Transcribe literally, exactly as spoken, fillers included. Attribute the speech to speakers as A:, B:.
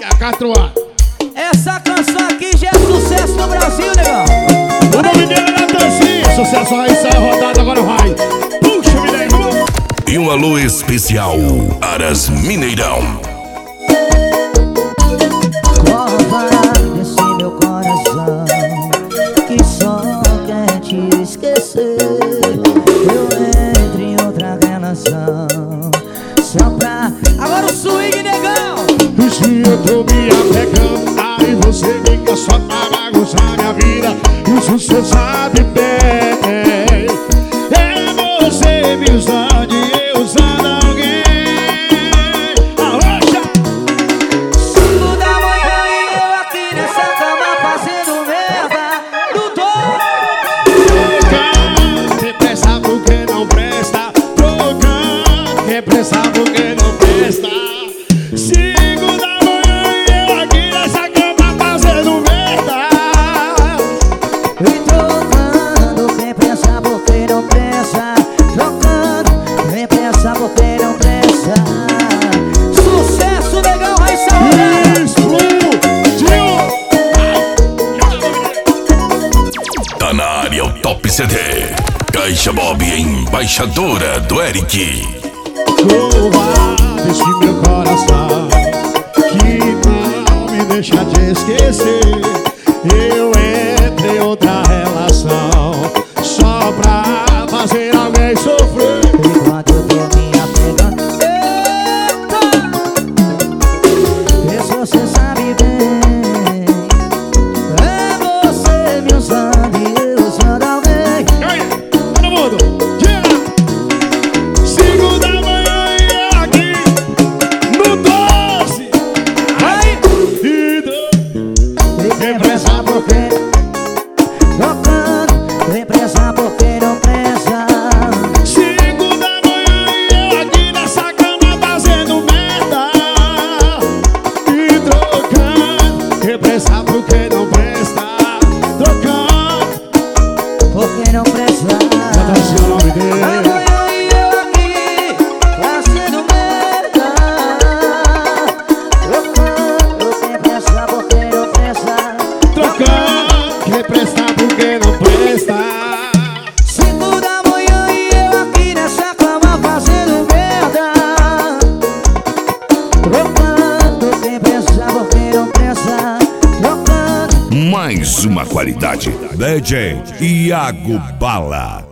A: É Catuá.
B: Essa canção aqui já é sucesso no Brasil, negão.
A: O nome dele é Natanzinho. Sucesso aí, sai rodada, agora vai. Puxa, Mineirão, vamos.
C: E um alô especial Aras Mineirão.
B: Cova desse meu coração que só quer te esquecer. Eu entro em outra relação só pra... Agora o swing, negão.
A: Se eu tô me apegando, aí você fica só pra bagunçar minha vida. Isso você sabe bem. É você me usando e eu usando alguém. Arrocha!
B: Cinco da manhã e eu aqui nessa cama fazendo merda. No
A: Trocando, quem presta porque não presta. Trocando, quem presta porque não presta. Cinco da manhã e eu aqui nessa cama fazendo merda.
B: E trocando, quem pensa porque não pensa. Trocando, quem pensa porque não pensa. Sucesso, negão, vai salvar.
A: Explodiu!
C: Tá na área o Top C D. Caixa Bob, embaixadora do Eric.
A: Cova desse meu coração que não me deixa te esquecer. Eu entrei em outra relação só pra fazer alguém sofrer.
B: Enquanto eu tô me apegando, eita, isso você sabe bem. É você me usando e eu usando alguém.
A: E aí, todo mundo, tira! Cinco da manhã e eu aqui no doze.
B: Vai!
A: E do...
B: E quem pensa porque trocando, quem pensa porque não pensa.
A: Cinco da manhã e eu aqui nessa cama fazendo merda. E trocando, quem presta porque não presta. Trocando,
B: Porque não presta.
A: bota assim o nome dele.
B: Amanhã e eu aqui fazendo merda. Trocando, quem pensa porque não pensa.
A: Trocando, quem presta porque não presta.
B: Cinco da manhã e eu aqui nessa cama fazendo merda. Trocando, quem pensa porque não pensa. Trocando.
C: Mais uma qualidade. D J Iago Bala.